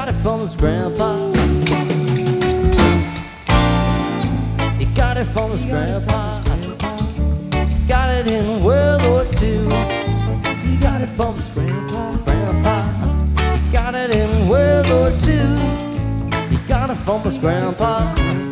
got it from his grandpa. He got it from his grandpa. Got it in World War II. He got it from his grandpa. He got it in World War II. He got it from his grandpa.